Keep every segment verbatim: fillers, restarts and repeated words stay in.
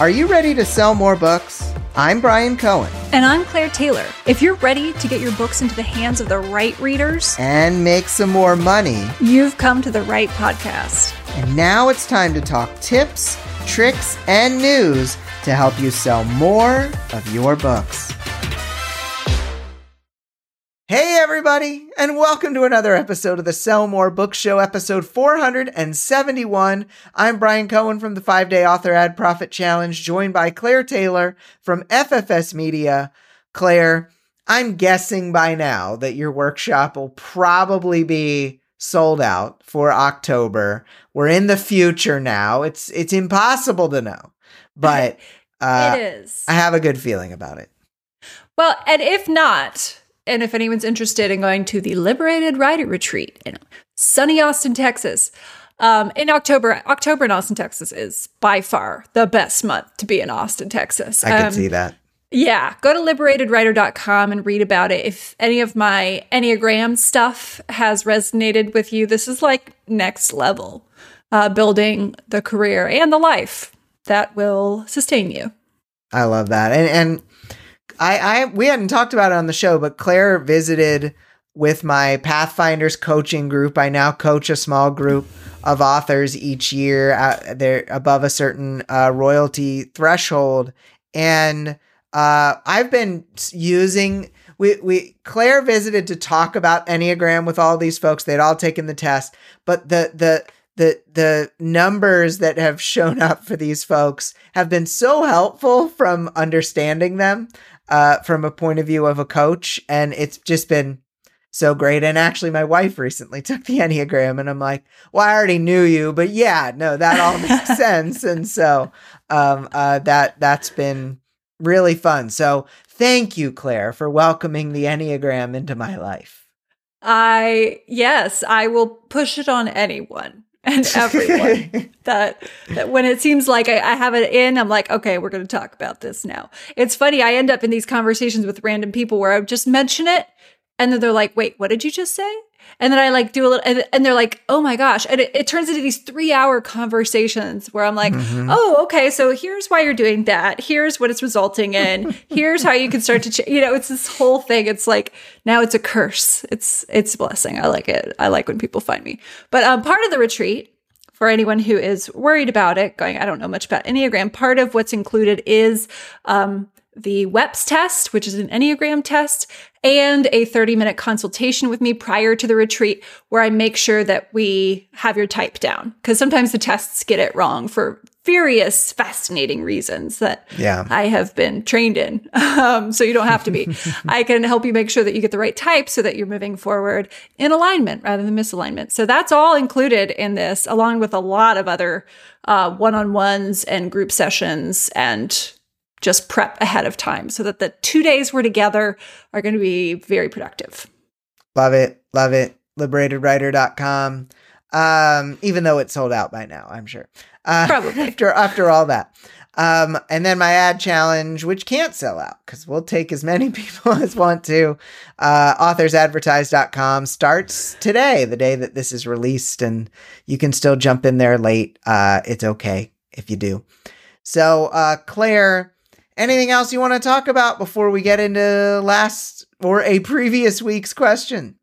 Are you ready to sell more books? I'm Brian Cohen. And I'm Claire Taylor. If you're ready to get your books into the hands of the right readers and make some more money, you've come to the right podcast. And now it's time to talk tips, tricks, and news to help you sell more of your books. Hey everybody, and welcome to another episode of the Sell More Book Show, episode four hundred seventy-one. I'm Brian Cohen from the five-Day Author Ad Profit Challenge, joined by Claire Taylor from F F S Media. Claire, I'm guessing by now that your workshop will probably be sold out for October. We're in the future now. It's it's impossible to know, but uh, it is. I have a good feeling about it. Well, and if not, and if anyone's interested in going to the Liberated Writer Retreat in sunny Austin, Texas, um, in October, October in Austin, Texas is by far the best month to be in Austin, Texas. I can um, see that. Yeah, go to liberated writer dot com and read about it. If any of my Enneagram stuff has resonated with you, this is like next level, uh, building the career and the life that will sustain you. I love that. And, and I, I, we hadn't talked about it on the show, but Claire visited with my Pathfinders coaching group. I now coach a small group of authors each year. Uh, they're above a certain uh, royalty threshold. And uh, I've been using, we, we, Claire visited to talk about Enneagram with all these folks. They'd all taken the test, but the, the, the, the numbers that have shown up for these folks have been so helpful from understanding them. Uh, from a point of view of a coach, and it's just been so great. And actually, my wife recently took the Enneagram, and I'm like, well, I already knew you, but yeah, no, that all makes sense. And so um, uh, that, that's been really fun. So thank you, Claire, for welcoming the Enneagram into my life. I, yes, I will push it on anyone and everyone that, that when it seems like I, I have it in, I'm like, okay, we're going to talk about this now. It's funny. I end up in these conversations with random people where I just mention it. And then they're like, wait, what did you just say? And then I like do a little, and, and they're like, oh my gosh. And it, it turns into these three hour conversations where I'm like, mm-hmm. oh, okay. So here's why you're doing that. Here's what it's resulting in. Here's how you can start to, ch-. you know, it's this whole thing. It's like, now it's a curse. It's, it's a blessing. I like it. I like when people find me. But um, part of the retreat, for anyone who is worried about it, going, I don't know much about Enneagram, part of what's included is um, the W E P S test, which is an Enneagram test, and a thirty minute consultation with me prior to the retreat where I make sure that we have your type down. Because sometimes the tests get it wrong for various fascinating reasons that yeah. I have been trained in. Um, so you don't have to be. I can help you make sure that you get the right type so that you're moving forward in alignment rather than misalignment. So that's all included in this, along with a lot of other uh, one-on-ones and group sessions and just prep ahead of time so that the two days we're together are going to be very productive. Love it. Love it. liberated writer dot com. Um, even though it's sold out by now, I'm sure. Uh, Probably. After, after all that. Um, and then my ad challenge, which can't sell out because we'll take as many people as want to. Uh, authors advertise dot com starts today, the day that this is released, and you can still jump in there late. Uh, it's okay if you do. So, uh, Claire, anything else you want to talk about before we get into last or a previous week's question?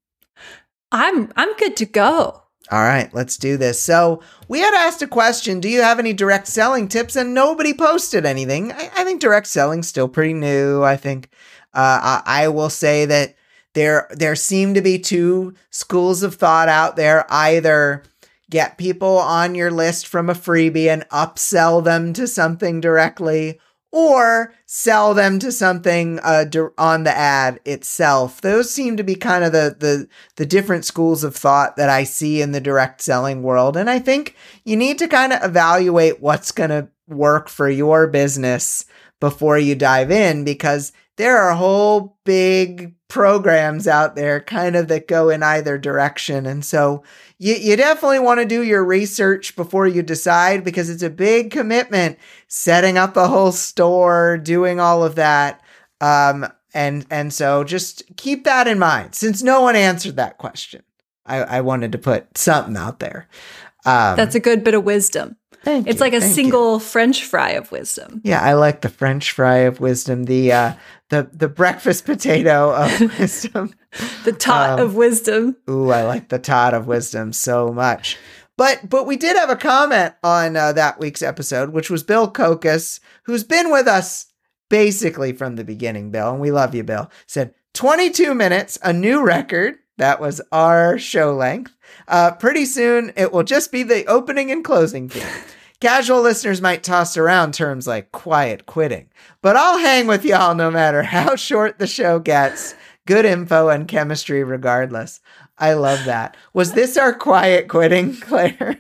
I'm I'm good to go. All right, let's do this. So we had asked a question, do you have any direct selling tips? And nobody posted anything. I, I think direct selling's still pretty new. I think uh, I, I will say that there, there seem to be two schools of thought out there. Either get people on your list from a freebie and upsell them to something directly, or sell them to something uh, on the ad itself. Those seem to be kind of the, the the different schools of thought that I see in the direct selling world. And I think you need to kind of evaluate what's going to work for your business before you dive in, because there are whole big programs out there kind of that go in either direction. And so you, you definitely want to do your research before you decide, because it's a big commitment setting up a whole store, doing all of that. Um, and, and so just keep that in mind. Since no one answered that question, I, I wanted to put something out there. Um, That's a good bit of wisdom. Thank it's you, like a thank single you. French fry of wisdom. Yeah, I like the French fry of wisdom, the uh, the the breakfast potato of wisdom. The tot um, of wisdom. Ooh, I like the tot of wisdom so much. But but we did have a comment on uh, that week's episode, which was Bill Kokas, who's been with us basically from the beginning, Bill, and we love you, Bill. Said twenty-two minutes, a new record. That was our show length. Uh, pretty soon, it will just be the opening and closing theme. Casual listeners might toss around terms like quiet quitting, but I'll hang with y'all no matter how short the show gets. Good info and chemistry regardless. I love that. Was this our quiet quitting, Claire?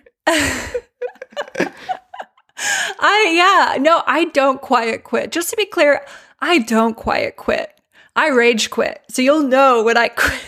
I, yeah, no, I don't quiet quit. Just to be clear, I don't quiet quit. I rage quit. So you'll know when I quit.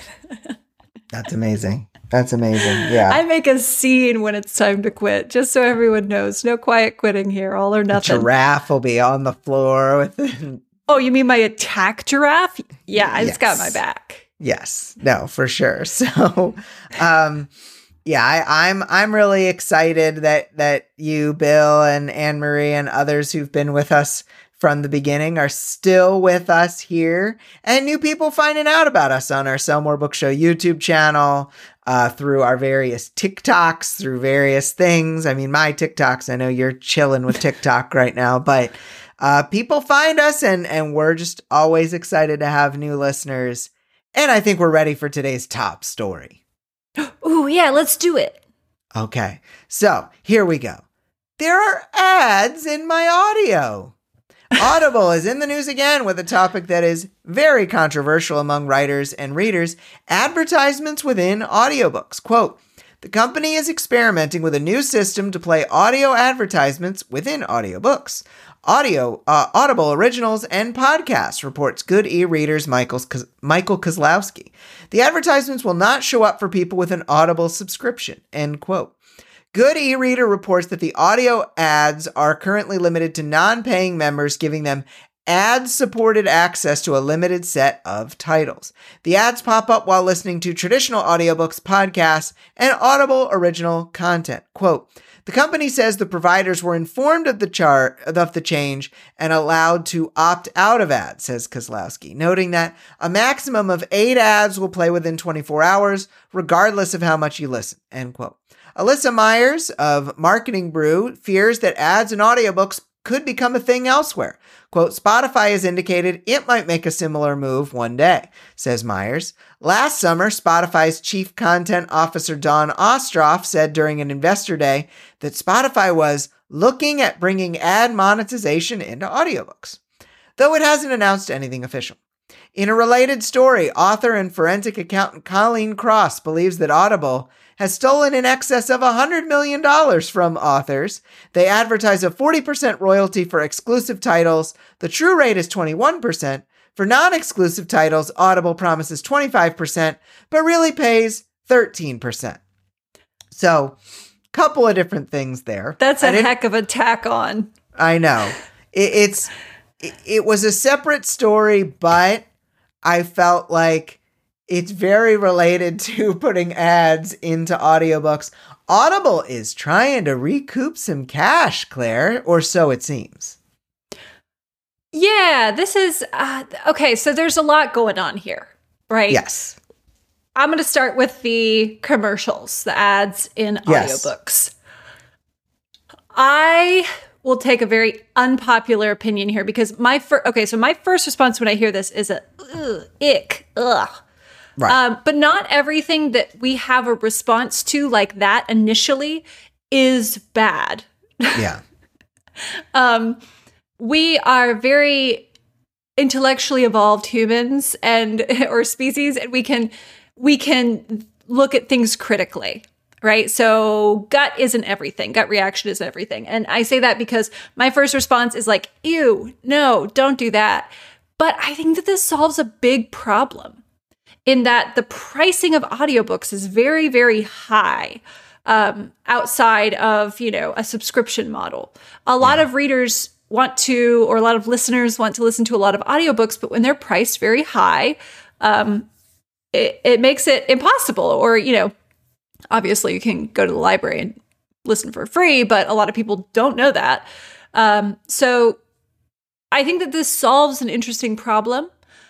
That's amazing. That's amazing. Yeah. I make a scene when it's time to quit, just so everyone knows. No quiet quitting here, all or nothing. The giraffe will be on the floor with. Oh, you mean my attack giraffe? Yeah, it's yes. got my back. Yes. No, for sure. So, um, yeah, I, I'm I'm really excited that that you, Bill, and Anne Marie, and others who've been with us from the beginning are still with us here, and new people finding out about us on our Sell More Book Show YouTube channel, uh, through our various TikToks, through various things. I mean, my TikToks, I know you're chilling with TikTok right now, but uh, people find us, and, and we're just always excited to have new listeners. And I think we're ready for today's top story. Ooh, yeah, let's do it. Okay, so here we go. There are ads in my audio. Audible is in the news again with a topic that is very controversial among writers and readers: advertisements within audiobooks. Quote, the company is experimenting with a new system to play audio advertisements within audiobooks. Audio, uh, Audible originals and podcasts, reports Good e-readers Michael, Michael Kozlowski. The advertisements will not show up for people with an Audible subscription, end quote. Good e-reader reports that the audio ads are currently limited to non-paying members, giving them ad-supported access to a limited set of titles. The ads pop up while listening to traditional audiobooks, podcasts, and Audible original content. Quote, the company says the providers were informed of the chart of the change and allowed to opt out of ads, says Kozlowski, noting that a maximum of eight ads will play within twenty-four hours, regardless of how much you listen, end quote. Alyssa Myers of Marketing Brew fears that ads in audiobooks could become a thing elsewhere. Quote, Spotify has indicated it might make a similar move one day, says Myers. Last summer, Spotify's chief content officer, Dawn Ostroff, said during an investor day that Spotify was looking at bringing ad monetization into audiobooks, though it hasn't announced anything official. In a related story, author and forensic accountant Colleen Cross believes that Audible has stolen in excess of one hundred million dollars from authors. They advertise a forty percent royalty for exclusive titles. The true rate is twenty-one percent. For non-exclusive titles, Audible promises twenty-five percent, but really pays thirteen percent. So, couple of different things there. That's a heck of a tack on. I know. It, it's it, it was a separate story, but I felt like it's very related to putting ads into audiobooks. Audible is trying to recoup some cash, Claire, or so it seems. Yeah, this is, uh, okay, so there's a lot going on here, right? Yes. I'm going to start with the commercials, the ads in yes. audiobooks. I will take a very unpopular opinion here because my first, okay, so my first response when I hear this is a, ugh, ick, ugh. Right. Um, but not everything that we have a response to like that initially is bad. Yeah. um, we are very intellectually evolved humans and or species, and we can we can look at things critically, right? So gut isn't everything. Gut reaction isn't everything. And I say that because my first response is like, ew, no, don't do that. But I think that this solves a big problem in that the pricing of audiobooks is very, very high um, outside of, you know, a subscription model. A lot yeah. of readers want to, or a lot of listeners want to listen to a lot of audiobooks, but when they're priced very high, um, it, it makes it impossible. Or, you know, obviously you can go to the library and listen for free, but a lot of people don't know that. Um, so I think that this solves an interesting problem.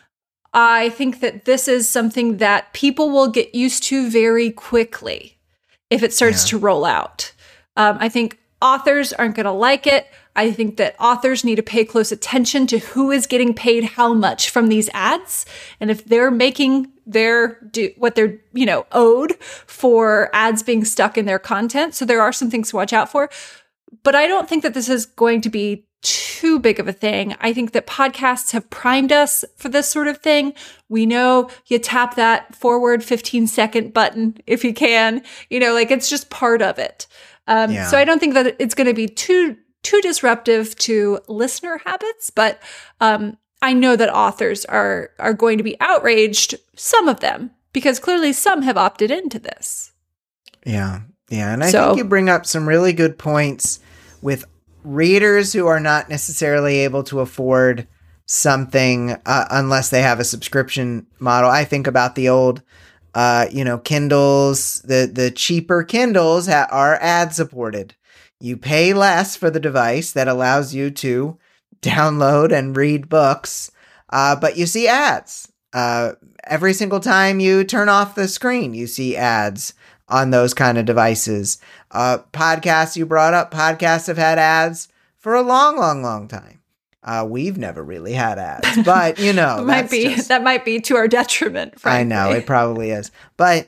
I think that this is something that people will get used to very quickly if it starts yeah. to roll out. Um, I think authors aren't going to like it. I think that authors need to pay close attention to who is getting paid how much from these ads. And if they're making their do what they're, you know, owed for ads being stuck in their content. So there are some things to watch out for. But I don't think that this is going to be too big of a thing. I think that podcasts have primed us for this sort of thing. We know you tap that forward fifteen second button if you can, you know, like it's just part of it. Um, yeah. So I don't think that it's going to be too, too disruptive to listener habits, but um, I know that authors are, are going to be outraged, some of them, because clearly some have opted into this. Yeah. Yeah. And I so, think you bring up some really good points with readers who are not necessarily able to afford something uh, unless they have a subscription model. I think about the old, uh, you know, Kindles, the, the cheaper Kindles ha- are ad supported. You pay less for the device that allows you to download and read books, uh, but you see ads. Uh, every single time you turn off the screen, you see ads on those kind of devices. Uh, podcasts you brought up, podcasts have had ads for a long, long, long time. Uh, we've never really had ads, but you know, might be just, that might be to our detriment. Frankly. I know it probably is, but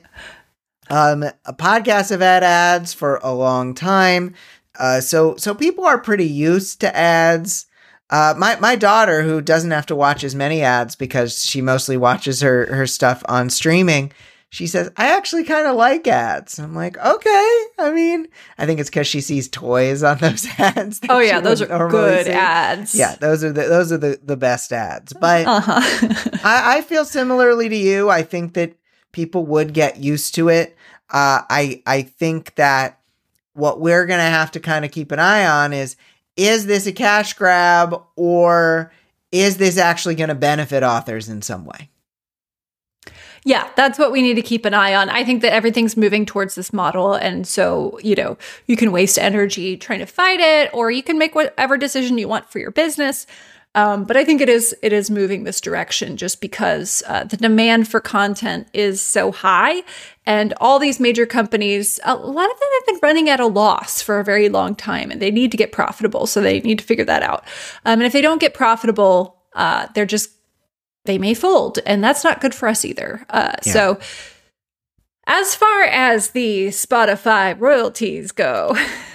um, podcasts have had ads for a long time, uh, so so people are pretty used to ads. Uh, my my daughter, who doesn't have to watch as many ads because she mostly watches her her stuff on streaming, she says, I actually kind of like ads. I'm like, okay. I mean, I think it's because she sees toys on those ads. Oh yeah, those are good see. ads. Yeah, those are the those are the, the best ads. But uh-huh. I, I feel similarly to you. I think that people would get used to it. Uh, I I think that what we're gonna have to kind of keep an eye on is, is this a cash grab or is this actually going to benefit authors in some way? Yeah, that's what we need to keep an eye on. I think that everything's moving towards this model. And so, you know, you can waste energy trying to fight it, or you can make whatever decision you want for your business. Um, but I think it is it is moving this direction just because uh, the demand for content is so high. And all these major companies, a lot of them have been running at a loss for a very long time, and they need to get profitable. So they need to figure that out. Um, and if they don't get profitable, uh, they're just they may fold, and that's not good for us either. Uh, yeah. So as far as the Spotify royalties go,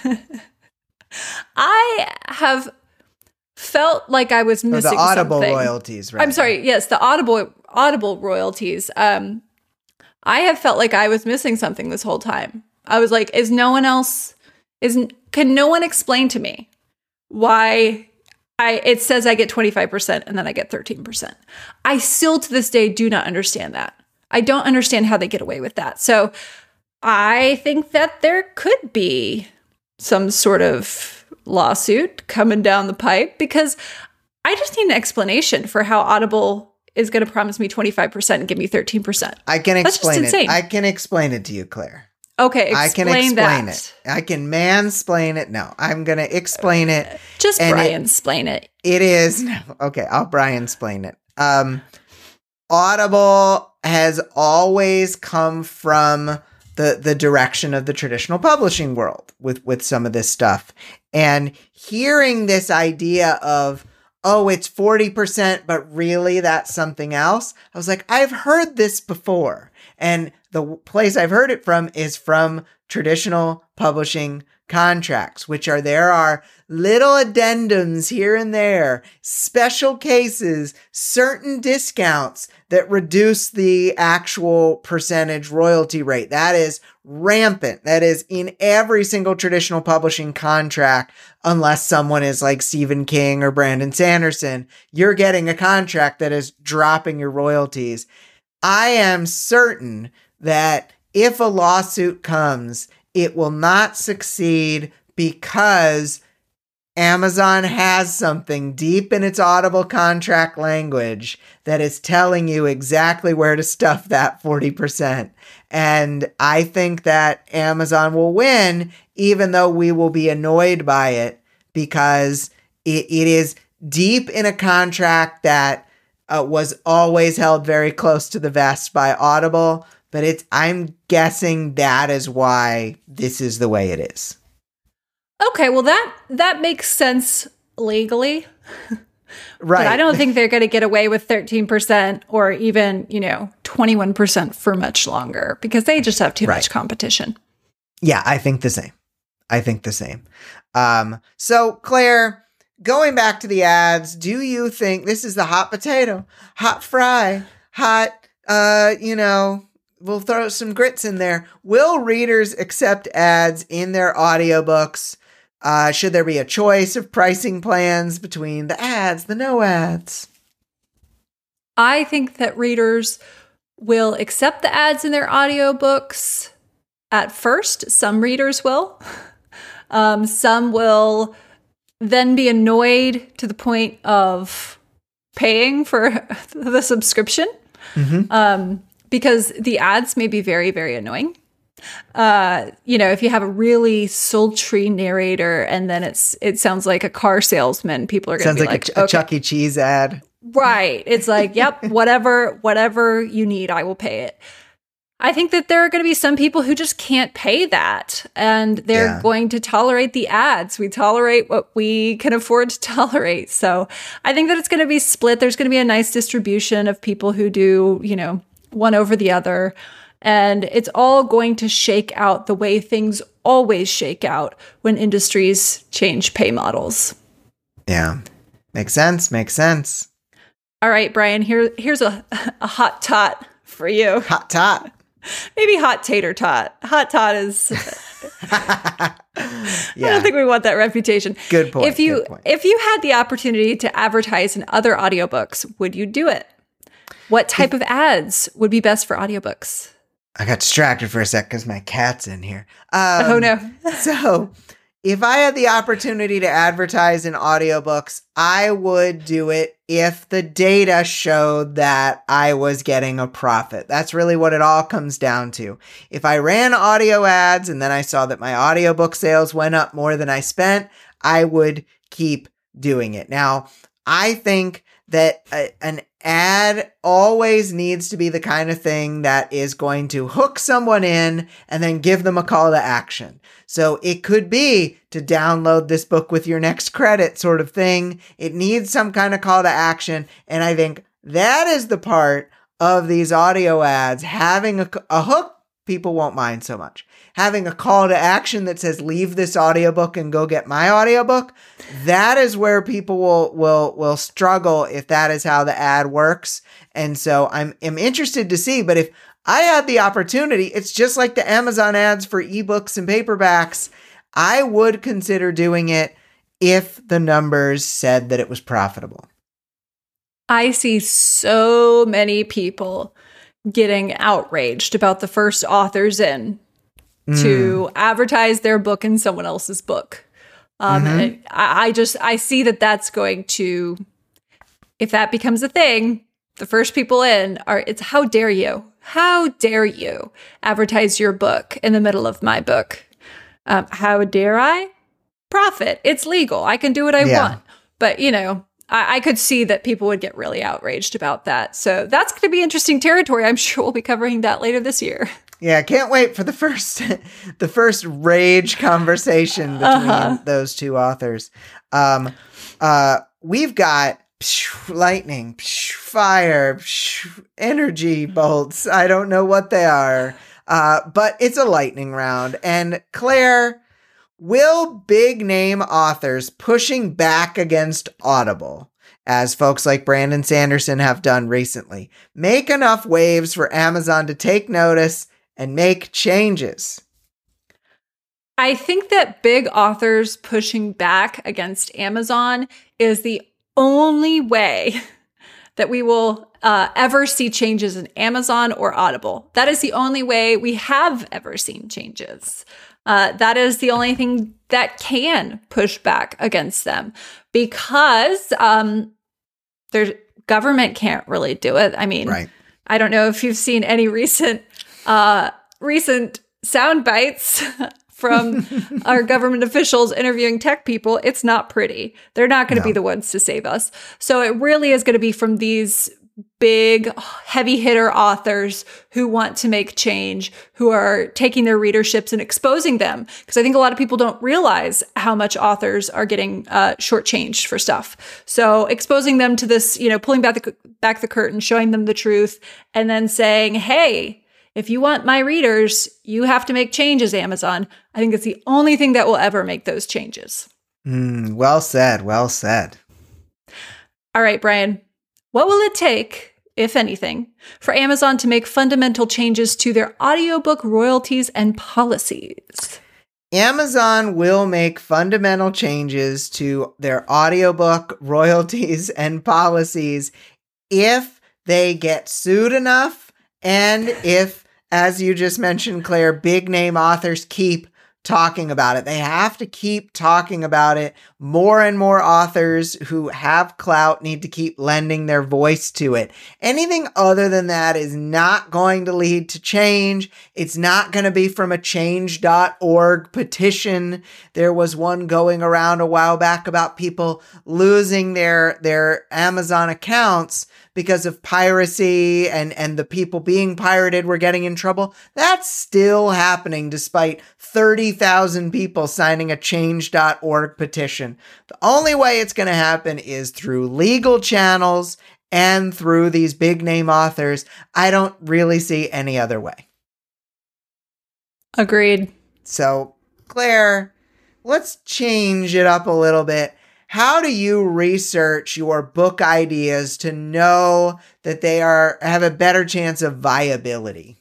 I have felt like I was missing oh, the Audible something. royalties, right? I'm sorry. Yes, the Audible Audible royalties. Um, I have felt like I was missing something this whole time. I was like, is no one else, isn't, can no one explain to me why I, it says I get twenty-five percent and then I get thirteen percent. I still to this day do not understand that. I don't understand how they get away with that. So I think that there could be some sort of lawsuit coming down the pipe, because I just need an explanation for how Audible is going to promise me twenty-five percent and give me thirteen percent. I can explain it. I can explain it to you, Claire. Okay, explain I can explain that. it. I can mansplain it. No, I'm going to explain it. Just Brian explain it. It is. No, okay, I'll Brian explain it. Um, Audible has always come from the the direction of the traditional publishing world with, with some of this stuff. And hearing this idea of, oh, it's forty percent, but really that's something else. I was like, I've heard this before. And the place I've heard it from is from traditional publishing contracts, which are, there are little addendums here and there, special cases, certain discounts that reduce the actual percentage royalty rate. That is rampant. That is in every single traditional publishing contract, unless someone is like Stephen King or Brandon Sanderson. You're getting a contract that is dropping your royalties. I am certain that if a lawsuit comes, it will not succeed because Amazon has something deep in its Audible contract language that is telling you exactly where to stuff that forty percent. And I think that Amazon will win, even though we will be annoyed by it, because it, it is deep in a contract that uh, was always held very close to the vest by Audible. But it's, I'm guessing that is why this is the way it is. Okay, well, that that makes sense legally. Right. But I don't think they're going to get away with thirteen percent or even, you know, twenty-one percent for much longer because they just have too right. much competition. Yeah, I think the same. I think the same. Um, so, Claire, going back to the ads, do you think this is the hot potato, hot fry, hot, uh, you know, we'll throw some grits in there. Will readers accept ads in their audiobooks? Uh, should there be a choice of pricing plans between the ads, the no ads? I think that readers will accept the ads in their audiobooks at first. Some readers will. Um, some will then be annoyed to the point of paying for the subscription. Mm-hmm. Um, because the ads may be very, very annoying. Uh, you know, if you have a really sultry narrator and then it's it sounds like a car salesman, people are going to be like, like, a, a okay. Chuck E. Cheese ad. Right. It's like, yep, whatever, whatever you need, I will pay it. I think that there are going to be some people who just can't pay that and they're yeah. going to tolerate the ads. We tolerate what we can afford to tolerate. So I think that it's going to be split. There's going to be a nice distribution of people who do, you know, one over the other. And it's all going to shake out the way things always shake out when industries change pay models. Yeah. Makes sense. Makes sense. All right, Brian, here, here's a, a hot tot for you. Hot tot. Maybe hot tater tot. Hot tot is... yeah. I don't think we want that reputation. Good point. If you, good point. If you had the opportunity to advertise in other audiobooks, would you do it? What type of ads would be best for audiobooks? I got distracted for a sec because my cat's in here. Um, oh, no. So if I had the opportunity to advertise in audiobooks, I would do it if the data showed that I was getting a profit. That's really what it all comes down to. If I ran audio ads and then I saw that my audiobook sales went up more than I spent, I would keep doing it. Now, I think that a, an ad always needs to be the kind of thing that is going to hook someone in and then give them a call to action. So it could be to download this book with your next credit sort of thing. It needs some kind of call to action. And I think that is the part of these audio ads, having a, a hook people won't mind so much. Having a call to action that says, leave this audiobook and go get my audiobook, that is where people will will will struggle if that is how the ad works. And so I'm am interested to see, but if I had the opportunity, it's just like the Amazon ads for ebooks and paperbacks. I would consider doing it if the numbers said that it was profitable. I see so many people getting outraged about the first authors in mm. to advertise their book in someone else's book. Um, mm-hmm. and I, I just, I see that that's going to, if that becomes a thing, the first people in are, it's how dare you? How dare you advertise your book in the middle of my book? Um, how dare I? Profit. It's legal. I can do what I yeah. want. But, you know, I, I could see that people would get really outraged about that. So that's going to be interesting territory. I'm sure we'll be covering that later this year. Yeah, I can't wait for the first the first rage conversation between uh-huh. those two authors. Um, uh, we've got psh, lightning, psh, fire, psh, energy bolts. I don't know what they are, uh, but it's a lightning round. And Claire, will big name authors pushing back against Audible, as folks like Brandon Sanderson have done recently, make enough waves for Amazon to take notice and make changes? I think that big authors pushing back against Amazon is the only way that we will uh, ever see changes in Amazon or Audible. That is the only way we have ever seen changes. Uh, that is the only thing that can push back against them, because um, their government can't really do it. I mean, right. I don't know if you've seen any recent uh, recent sound bites from our government officials interviewing tech people. It's not pretty. They're not going to no. be the ones to save us. So it really is going to be from these big, heavy hitter authors who want to make change, who are taking their readerships and exposing them. Because I think a lot of people don't realize how much authors are getting uh, shortchanged for stuff. So exposing them to this, you know, pulling back the, back the curtain, showing them the truth, and then saying, hey, if you want my readers, you have to make changes, Amazon. I think it's the only thing that will ever make those changes. Mm, well said. Well said. All right, Brian. What will it take, if anything, for Amazon to make fundamental changes to their audiobook royalties and policies? Amazon will make fundamental changes to their audiobook royalties and policies if they get sued enough, and if, as you just mentioned, Claire, big name authors keep talking about it. They have to keep talking about it. More and more authors who have clout need to keep lending their voice to it. Anything other than that is not going to lead to change. It's not going to be from a change dot org petition. There was one going around a while back about people losing their, their Amazon accounts because of piracy, and, and the people being pirated were getting in trouble. That's still happening despite thirty thousand people signing a change dot org petition. The only way it's going to happen is through legal channels and through these big name authors. I don't really see any other way. Agreed. So, Claire, let's change it up a little bit. How do you research your book ideas to know that they are have a better chance of viability?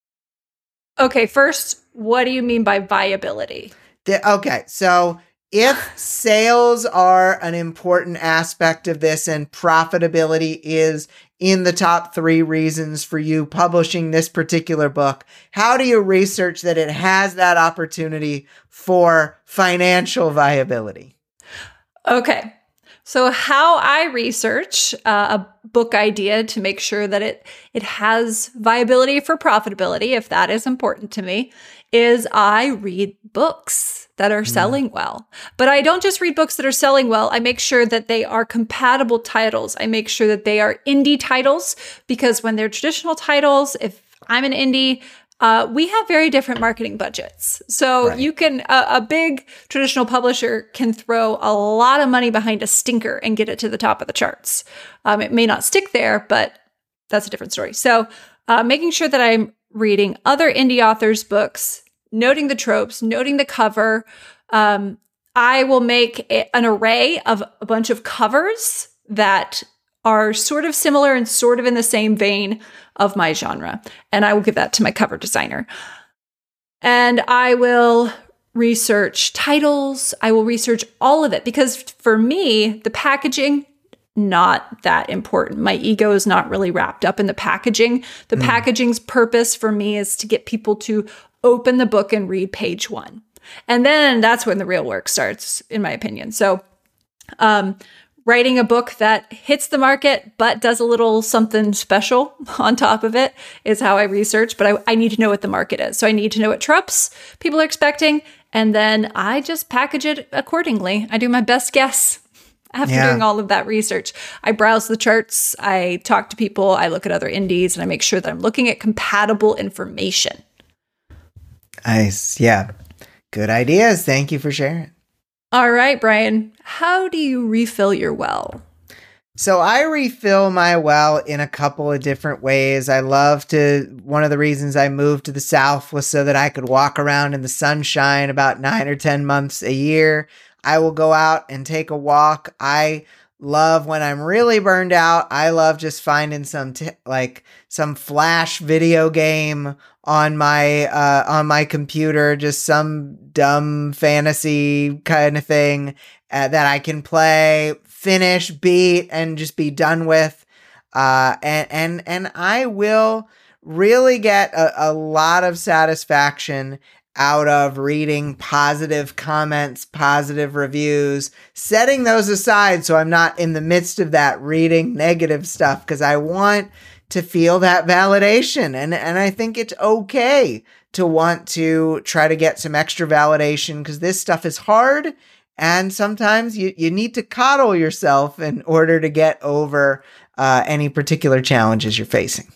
Okay, first, what do you mean by viability? The, okay, so if sales are an important aspect of this and profitability is in the top three reasons for you publishing this particular book, how do you research that it has that opportunity for financial viability? Okay, so how I research uh, a book idea to make sure that it it has viability for profitability, if that is important to me, is I read books that are selling mm. well. But I don't just read books that are selling well. I make sure that they are compatible titles. I make sure that they are indie titles, because when they're traditional titles, if I'm an indie, Uh, we have very different marketing budgets. So right. you can, a, a big traditional publisher can throw a lot of money behind a stinker and get it to the top of the charts. Um, it may not stick there, but that's a different story. So uh, making sure that I'm reading other indie authors' books, noting the tropes, noting the cover. Um, I will make a, an array of a bunch of covers that are sort of similar and sort of in the same vein of my genre. And I will give that to my cover designer. And I will research titles. I will research all of it, because for me, the packaging, not that important. My ego is not really wrapped up in the packaging. The mm. packaging's purpose for me is to get people to open the book and read page one. And then that's when the real work starts, in my opinion. So, um, writing a book that hits the market, but does a little something special on top of it is how I research. But I, I need to know what the market is. So I need to know what tropes people are expecting. And then I just package it accordingly. I do my best guess after yeah. doing all of that research. I browse the charts. I talk to people. I look at other indies, and I make sure that I'm looking at compatible information. Nice. Yeah. Good ideas. Thank you for sharing. All right, Brian, how do you refill your well? So I refill my well in a couple of different ways. I love to, one of the reasons I moved to the South was so that I could walk around in the sunshine about nine or ten months a year. I will go out and take a walk. I love when I'm really burned out. I love just finding some t- like some flash video game on my uh, on my computer, just some dumb fantasy kind of thing uh, that I can play, finish, beat, and just be done with. Uh, and and and I will really get a, a lot of satisfaction out of reading positive comments, positive reviews, setting those aside so I'm not in the midst of that reading negative stuff, because I want to feel that validation. And, and I think it's okay to want to try to get some extra validation, because this stuff is hard. And sometimes you, you need to coddle yourself in order to get over uh, any particular challenges you're facing.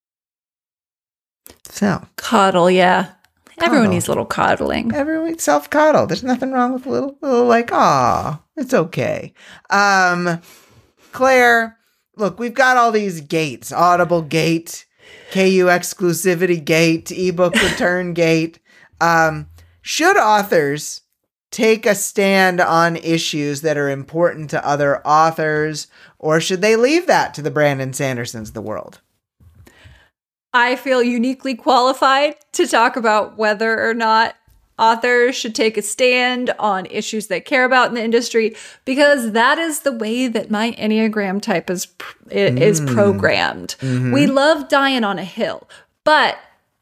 So coddle, yeah. Coddle. Everyone needs a little coddling. Everyone self-coddle. There's nothing wrong with a little, little like, aw, it's okay. Um, Claire, look, we've got all these gates: Audible gate, K U exclusivity gate, ebook return gate. Um, should authors take a stand on issues that are important to other authors, or should they leave that to the Brandon Sandersons of the world? I feel uniquely qualified to talk about whether or not authors should take a stand on issues they care about in the industry, because that is the way that my Enneagram type is is mm. programmed. Mm-hmm. We love dying on a hill, but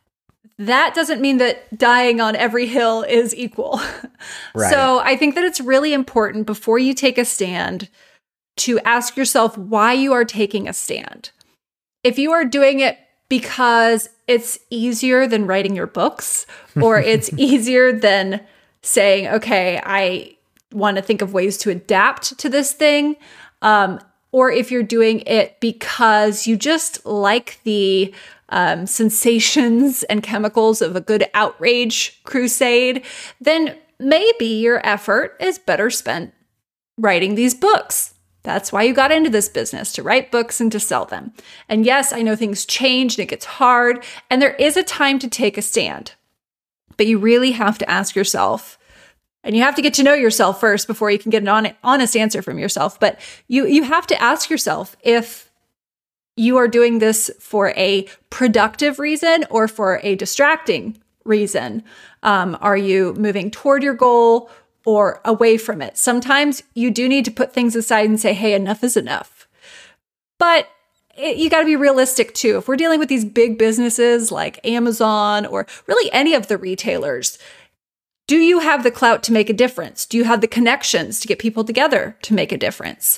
that doesn't mean that dying on every hill is equal. Right. So I think that it's really important before you take a stand to ask yourself why you are taking a stand. If you are doing it because it's easier than writing your books, or it's easier than saying, okay, I want to think of ways to adapt to this thing, um, or if you're doing it because you just like the um, sensations and chemicals of a good outrage crusade, then maybe your effort is better spent writing these books. That's why you got into this business, to write books and to sell them. And yes, I know things change and it gets hard, and there is a time to take a stand. But you really have to ask yourself, and you have to get to know yourself first before you can get an honest answer from yourself. But you, you have to ask yourself if you are doing this for a productive reason or for a distracting reason. Um, are you moving toward your goal or away from it? Sometimes you do need to put things aside and say, hey, enough is enough. But it, you got to be realistic too. If we're dealing with these big businesses like Amazon or really any of the retailers, do you have the clout to make a difference? Do you have the connections to get people together to make a difference?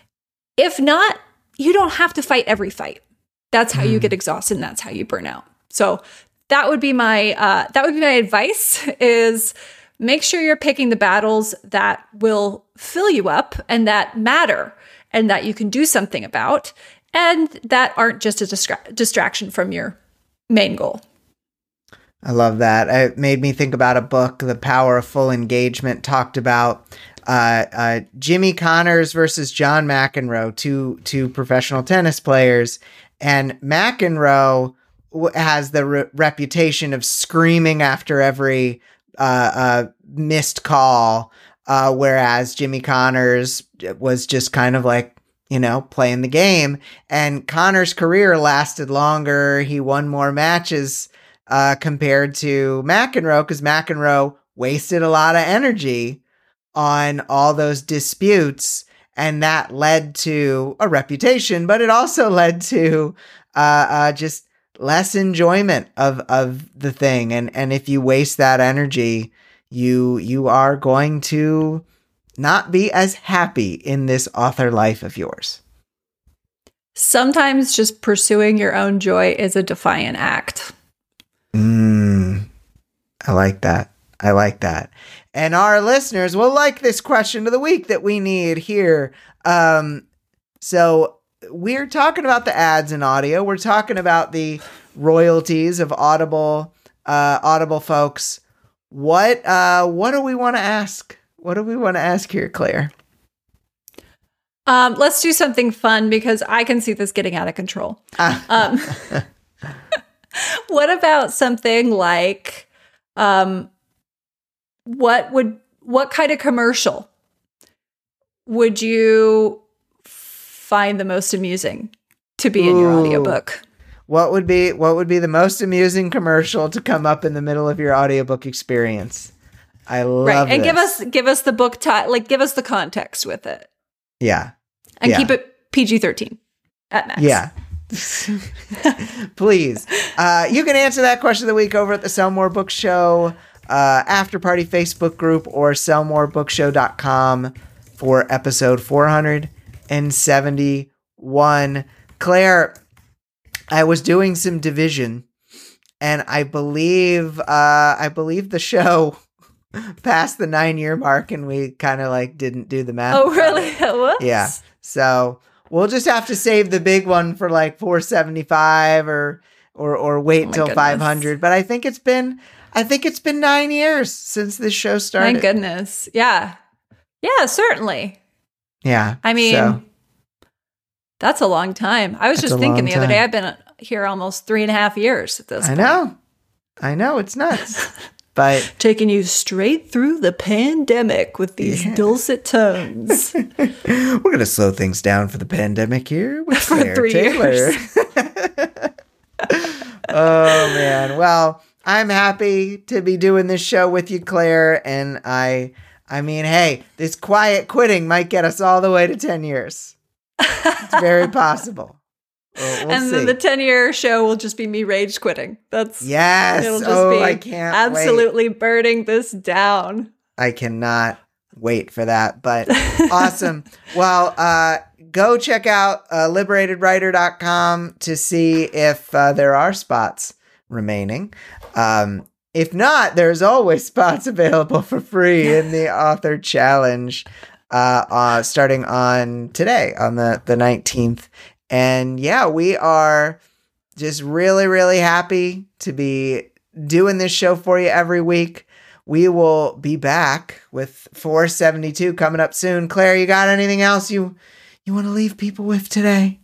If not, you don't have to fight every fight. That's how mm. you get exhausted, and that's how you burn out. So that would be my uh, that would be my advice: is make sure you're picking the battles that will fill you up and that matter and that you can do something about, and that aren't just a distra- distraction from your main goal. I love that. It made me think about a book, The Power of Full Engagement, talked about uh, uh, Jimmy Connors versus John McEnroe, two two professional tennis players. And McEnroe w- has the re- reputation of screaming after every uh, uh, missed call, uh, whereas Jimmy Connors was just kind of like, you know, playing the game. And Connors' career lasted longer. He won more matches uh, compared to McEnroe, because McEnroe wasted a lot of energy on all those disputes, and that led to a reputation, but it also led to uh, uh, just less enjoyment of of the thing. And and if you waste that energy, you you are going to not be as happy in this author life of yours. Sometimes just pursuing your own joy is a defiant act. Mm, I like that. I like that. And our listeners will like this question of the week that we need here. Um, so we're talking about the ads in audio. We're talking about the royalties of Audible, uh, Audible folks. What, uh, what do we want to ask? What do we want to ask here, Claire? Um, let's do something fun, because I can see this getting out of control. Um, what about something like, um, what would, what kind of commercial would you find the most amusing to be in Ooh. your audiobook? What would be, what would be the most amusing commercial to come up in the middle of your audiobook experience? I love right. And this. give us, give us the book title, like give us the context with it. Yeah. And yeah. keep it P G thirteen at max. Yeah. Please. Uh, you can answer that question of the week over at the Sell More Books Show uh, After Party Facebook group or sell more book show dot com for episode four seventy-one. Claire, I was doing some division, and I believe uh, I believe the show passed the nine-year mark, and we kind of like didn't do the math. Oh, really? Whoops. Yeah. So we'll just have to save the big one for like four seventy-five or or or wait Oh till goodness. five hundred. But I think it's been I think it's been nine years since this show started. Thank goodness. Yeah. Yeah, certainly. Yeah. I mean, so, that's a long time. I was That's just a thinking long the other time. day, I've been here almost three and a half years at this I point. know. I know. It's nuts. But Taking you straight through the pandemic with these Yeah. dulcet tones. we're going to slow things down for the pandemic here with For Claire three Taylor. years. Oh, man. Well, I'm happy to be doing this show with you, Claire. And I, I mean, hey, this quiet quitting might get us all the way to ten years. It's very possible. We'll, we'll and see. then the ten-year show will just be me rage quitting. That's yes. It'll just oh, be I can't absolutely burning this down. I cannot wait for that, but awesome. Well, uh, go check out uh, liberated writer dot com to see if uh, there are spots remaining. Um, if not, there's always spots available for free in the author challenge uh, uh, starting on today, on the, the nineteenth. And yeah, we are just really, really happy to be doing this show for you every week. We will be back with four seventy-two coming up soon. Claire, you got anything else you you want to leave people with today?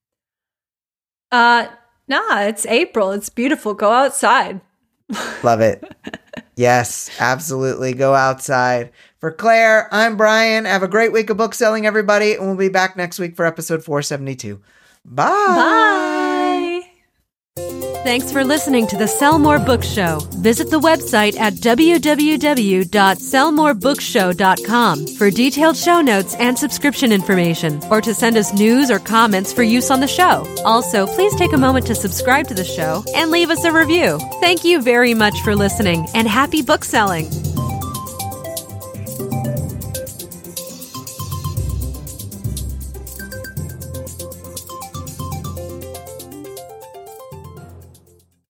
Uh, nah, it's April. It's beautiful. Go outside. Love it. Yes, absolutely. Go outside. For Claire, I'm Brian. Have a great week of book selling, everybody. And we'll be back next week for episode four seventy-two. Bye. Bye. Thanks for listening to the Sell More Book Show. Visit the website at w w w dot sell more book show dot com for detailed show notes and subscription information, or to send us news or comments for use on the show. Also, please take a moment to subscribe to the show and leave us a review. Thank you very much for listening, and happy book selling.